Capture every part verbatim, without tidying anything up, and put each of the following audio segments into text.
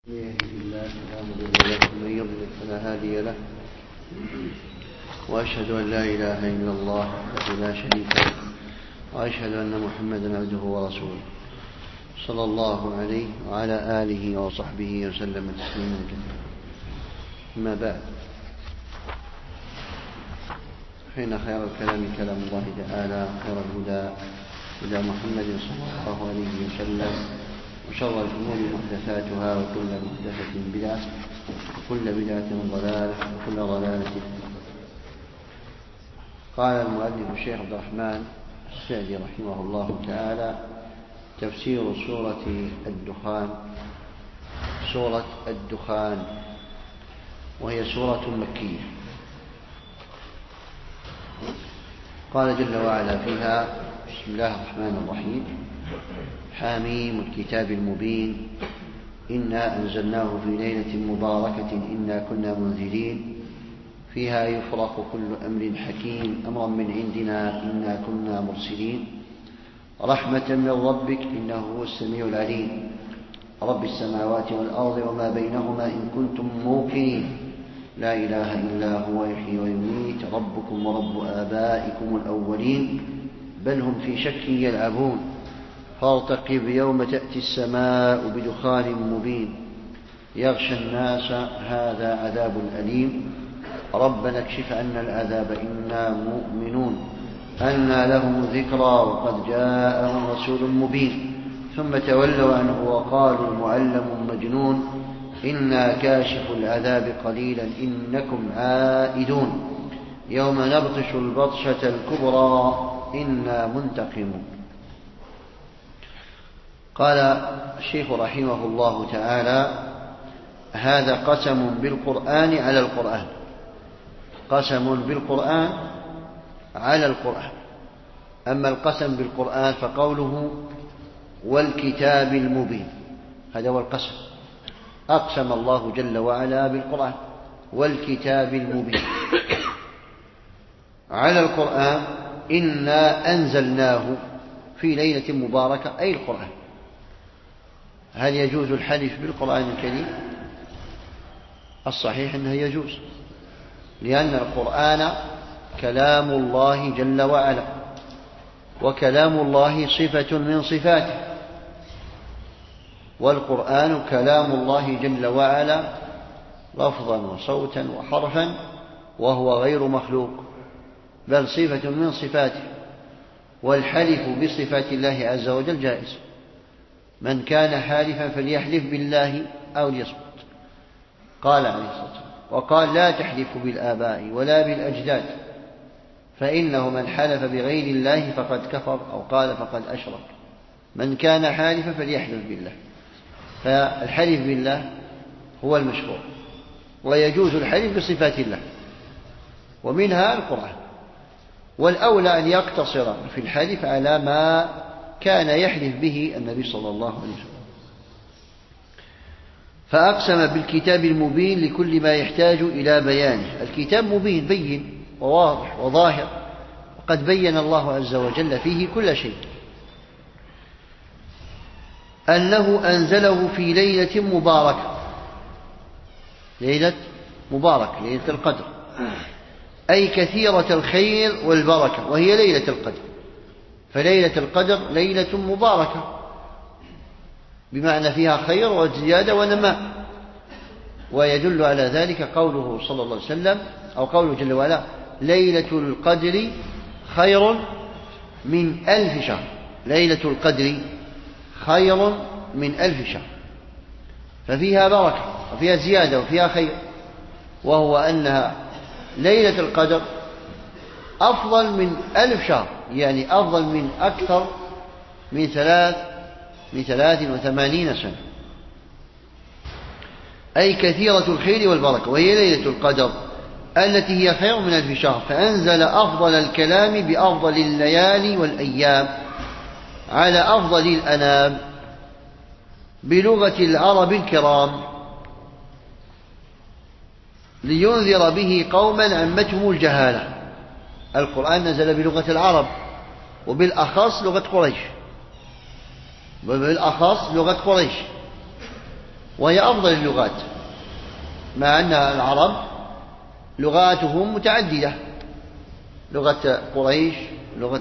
من يهده الله فلا مضل له ومن يضلل فلا هادي له، وأشهد أن لا إله إلا الله وحده لا شريك له، وأشهد أن محمدا عبده ورسوله صلى الله عليه وعلى آله وصحبه وسلم تسليما كثيرا. أما بعد، فإن خير الكلام كلام الله تعالى، وخير الهدى هدى محمد صلى الله عليه وسلم، وشر الأمور محدثاتها، وكل محدثة بدعة، وكل بدعة ضلالة، وكل ضلالة. قال المؤلف الشيخ عبد الرحمن السعدي رحمه الله تعالى: تفسير سورة الدخان. سورة الدخان وهي سورة مكية. قال جل وعلا فيها: بسم الله الرحمن الرحيم، حاميم الكتاب المبين، إنا أنزلناه في ليلة مباركة إنا كنا منذرين فيها يفرق كل أمر حكيم أمرا من عندنا إنا كنا مرسلين رحمة من ربك إنه هو السميع العليم رب السماوات والأرض وما بينهما إن كنتم موقنين لا إله إلا هو يحيي ويميت ربكم ورب آبائكم الأولين بل هم في شك يلعبون فارتقب يوم تأتي السماء بدخان مبين يغشى الناس هذا عذاب أليم ربنا اكشف عنا العذاب إنا مؤمنون أنى لهم ذكرى وقد جاءهم رسول مبين ثم تولوا عنه وقالوا معلم مجنون إنا كاشف العذاب قليلا إنكم عائدون يوم نبطش البطشة الكبرى إنا منتقمون. قال الشيخ رحمه الله تعالى: هذا قسم بالقرآن على القرآن، قسم بالقرآن على القرآن. أما القسم بالقرآن فقوله والكتاب المبين، هذا هو القسم. أقسم الله جل وعلا بالقرآن والكتاب المبين. على القرآن إنا أنزلناه في ليلة مباركة، أي القرآن. هل يجوز الحلف بالقرآن الكريم؟ الصحيح أنه يجوز، لأن القرآن كلام الله جل وعلا، وكلام الله صفة من صفاته، والقرآن كلام الله جل وعلا لفظا وصوتا وحرفا، وهو غير مخلوق بل صفة من صفاته. والحلف بصفات الله عز وجل جائز. من كان حالفا فليحلف بالله أو ليصمت، قال عليه الصلاة والسلام. وقال: لا تحلفوا بالآباء ولا بالأجداد فإنه من حلف بغير الله فقد كفر، أو قال فقد أشرك. من كان حالفا فليحلف بالله. فالحلف بالله هو المشروع، ويجوز الحلف بصفات الله، ومنها القرآن. والأولى أن يقتصر في الحلف على ما كان يحلف به النبي صلى الله عليه وسلم. فأقسم بالكتاب المبين لكل ما يحتاج إلى بيانه. الكتاب مبين، بين وواضح وظاهر، وقد بين الله عز وجل فيه كل شيء. أنه أنزله في ليلة مباركة، ليلة مباركة، ليلة القدر، أي كثيرة الخير والبركة، وهي ليلة القدر. فليلة القدر ليلة مباركة بمعنى فيها خير وزيادة ونماء. ويدل على ذلك قوله صلى الله عليه وسلم، أو قوله جل وعلا: ليلة القدر خير من ألف شهر. ليلة القدر خير من ألف شهر، ففيها بركة وفيها زيادة وفيها خير. وهو أنها ليلة القدر أفضل من ألف شهر، يعني أفضل من أكثر من ثلاث من ثلاث وثمانين سنة، أي كثيرة الخير والبركة. وهي ليلة القدر التي هي خير من ألف شهر. فأنزل أفضل الكلام بأفضل الليالي والأيام على أفضل الأنام بلغة العرب الكرام لينذر به قوما عمتهم الجهالة. القرآن نزل بلغة العرب، وبالأخص لغة قريش، وبالأخص لغة قريش. وهي أفضل اللغات، مع أن العرب لغاتهم متعددة، لغة قريش، لغة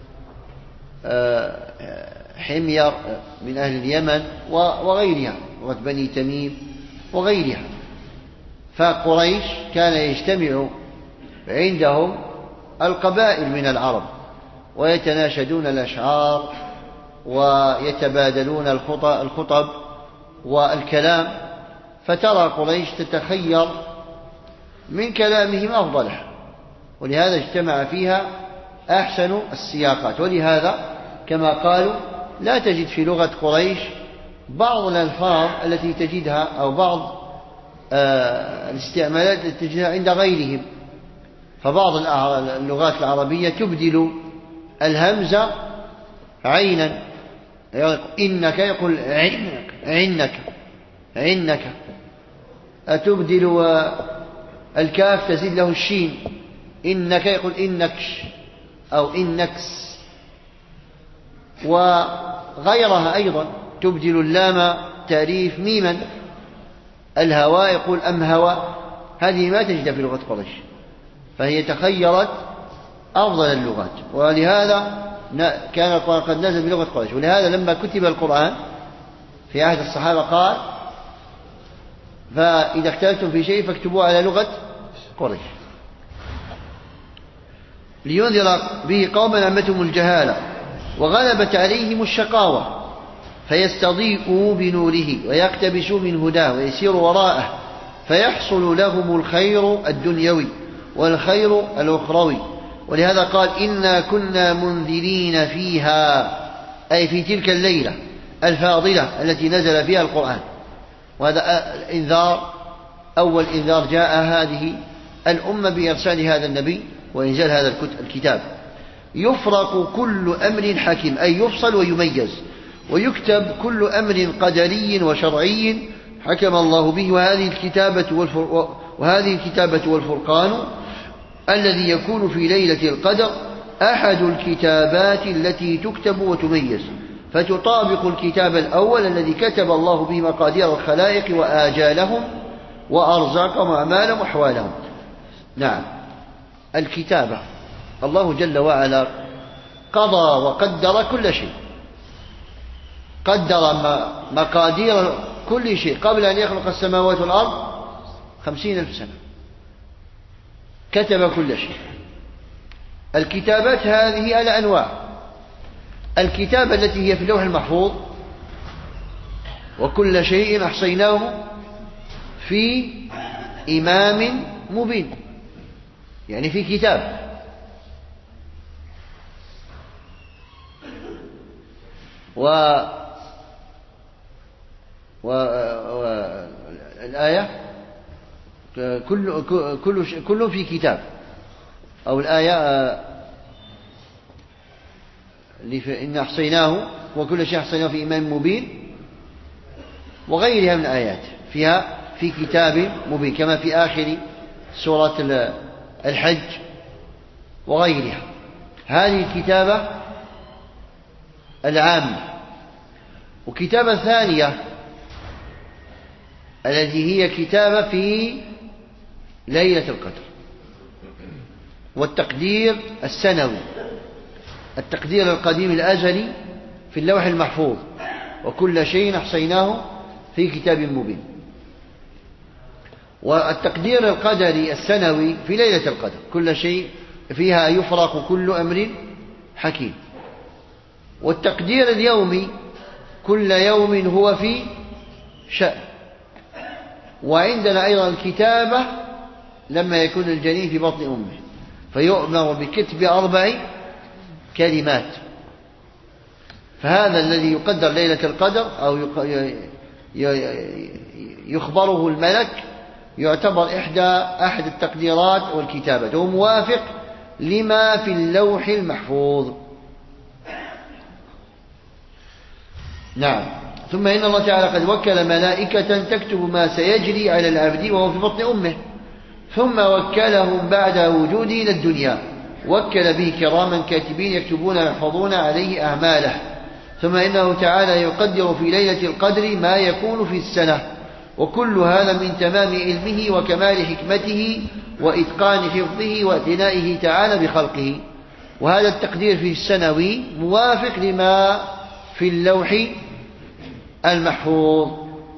حمير من أهل اليمن وغيرها، لغة بني تميم وغيرها. فقريش كان يجتمع عندهم القبائل من العرب ويتناشدون الأشعار ويتبادلون الخطب والكلام، فترى قريش تتخير من كلامهم أفضله، ولهذا اجتمع فيها أحسن السياقات. ولهذا كما قالوا لا تجد في لغة قريش بعض الألفاظ التي تجدها أو بعض الاستعمالات التي تجدها عند غيرهم. فبعض اللغات العربية تبدل الهمزة عينا، إنك يقول عنك عنك عنك، أتبدل الكاف تزيد له الشين، إنك يقول إنكش أو إنكس. وغيرها أيضا تبدل اللام تعريف ميما، الهواء يقول أم هوى، هذه ما تجد في لغة قريش، فهي تخيرت أفضل اللغات. ولهذا كان القرآن قد نزل بلغة قريش، ولهذا لما كتب القرآن في عهد الصحابة قال فإذا اختلفتم في شيء فاكتبوه على لغة قريش، لينذر به قوما عمتهم الجهالة وغلبت عليهم الشقاوة فيستضيئوا بنوره ويقتبسوا من هداه ويسيروا وراءه فيحصل لهم الخير الدنيوي والخير الأخروي. ولهذا قال إنا كنا منذرين فيها، أي في تلك الليلة الفاضلة التي نزل فيها القرآن. وهذا إنذار، أول إنذار جاء هذه الأمة بإرسال هذا النبي وإنزال هذا الكتاب. يفرق كل أمر حكيم، أي يفصل ويميز، ويكتب كل أمر قدري وشرعي حكم الله به. وهذه الكتابة والفر... وهذه الكتابة والفرقان الذي يكون في ليلة القدر أحد الكتابات التي تكتب وتميز، فتطابق الكتاب الأول الذي كتب الله به مقادير الخلائق وآجالهم وأرزاقهم وأعمالهم وأحوالهم. نعم، الكتابة الله جل وعلا قضى وقدر كل شيء، قدر مقادير كل شيء قبل أن يخلق السماوات والأرض خمسين ألف سنة، كتب كل شيء. الكتابات هذه على أنواع: الكتابة التي هي في اللوح المحفوظ، وكل شيء أحصيناه في إمام مبين، يعني في كتاب. و والآية كل كل كل في كتاب، أو الآية إن أحصيناه وكل شيء أحصيناه في إمام مبين، وغيرها من الآيات فيها في كتاب مبين، كما في آخر سورة الحج وغيرها. هذه الكتابة العامة. وكتابة ثانية التي هي كتابة في ليلة القدر، والتقدير السنوي، التقدير القديم الأزلي في اللوح المحفوظ، وكل شيء أحصيناه في كتاب مبين. والتقدير القدري السنوي في ليلة القدر، كل شيء فيها يفرق كل أمر حكيم. والتقدير اليومي كل يوم هو في شأن. وعندنا أيضا الكتابة لما يكون الجنين في بطن أمه فيؤمر بكتب أربع كلمات، فهذا الذي يقدر ليلة القدر أو يخبره الملك يعتبر إحدى أحد التقديرات والكتابة، هو موافق لما في اللوح المحفوظ. نعم. ثم إن الله تعالى قد وكل ملائكة تكتب ما سيجري على العبد وهو في بطن أمه، ثم وكلهم بعد وجوده إلى الدنيا، وكل به كراما كاتبين يكتبون ويحفظون عليه أعماله. ثم إنه تعالى يقدر في ليلة القدر ما يكون في السنة، وكل هذا من تمام علمه وكمال حكمته وإتقان حفظه واعتنائه تعالى بخلقه. وهذا التقدير في السنوي موافق لما في اللوح المحفوظ.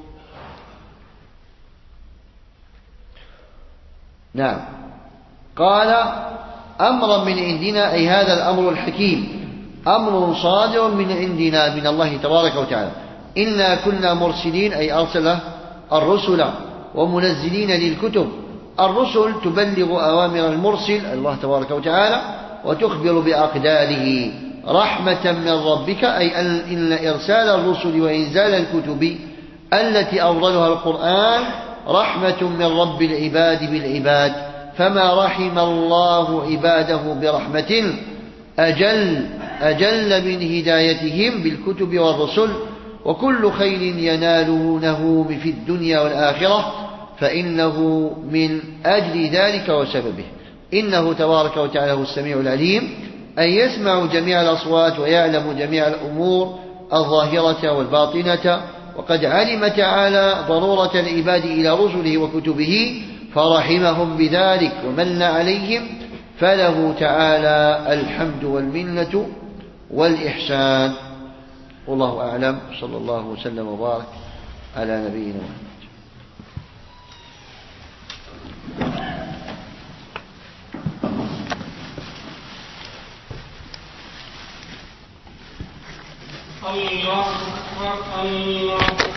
نعم. قال أمرا من عندنا، أي هذا الأمر الحكيم أمر صادر من عندنا من الله تبارك وتعالى. إنا كنا مرسلين، أي أرسل الرسل ومنزلين للكتب. الرسل تبلغ أوامر المرسل الله تبارك وتعالى وتخبر بأقداره رحمة من ربك، أي إن إرسال الرسل وإنزال الكتب التي أفضلها القرآن رحمة من رب العباد بالعباد. فما رحم الله عباده برحمة أجل أجل من هدايتهم بالكتب والرسل، وكل خير ينالونه في الدنيا والآخرة فإنه من أجل ذلك وسببه. إنه تبارك وتعالى هو السميع العليم، أن يسمع جميع الأصوات ويعلم جميع الأمور الظاهرة والباطنة. وقد علم تعالى ضرورة العباد إلى رسله وكتبه فرحمهم بذلك ومن عليهم، فله تعالى الحمد والمنة والإحسان. والله أعلم، صلى الله وسلم وبارك على نبينا محمد. الله أكبر الله